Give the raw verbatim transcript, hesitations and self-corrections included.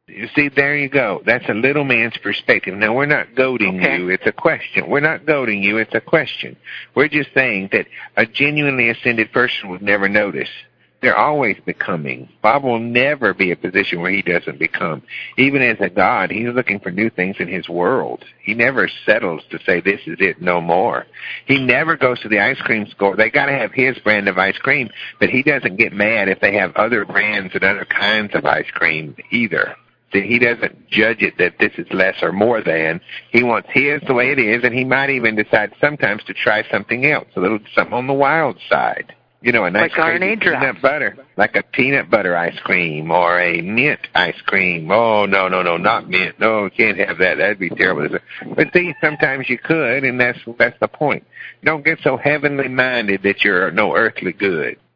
You see, there you go. That's a little man's perspective. Now, we're not goading Okay. you. It's a question. We're not goading you. It's a question. We're just saying that a genuinely ascended person would never notice. They're always becoming. Bob will never be a position where he doesn't become. Even as a God, he's looking for new things in his world. He never settles to say, this is it, no more. He never goes to the ice cream store. They got to have his brand of ice cream, but he doesn't get mad if they have other brands and other kinds of ice cream either. See, he doesn't judge it that this is less or more than. He wants his the way it is, and he might even decide sometimes to try something else, a little something on the wild side. You know, a nice like crazy peanut butter, like a peanut butter ice cream or a mint ice cream. Oh, no, no, no, not mint. No, you can't have that. That'd be terrible. But see, sometimes you could, and that's that's the point. Don't get so heavenly minded that you're no earthly good.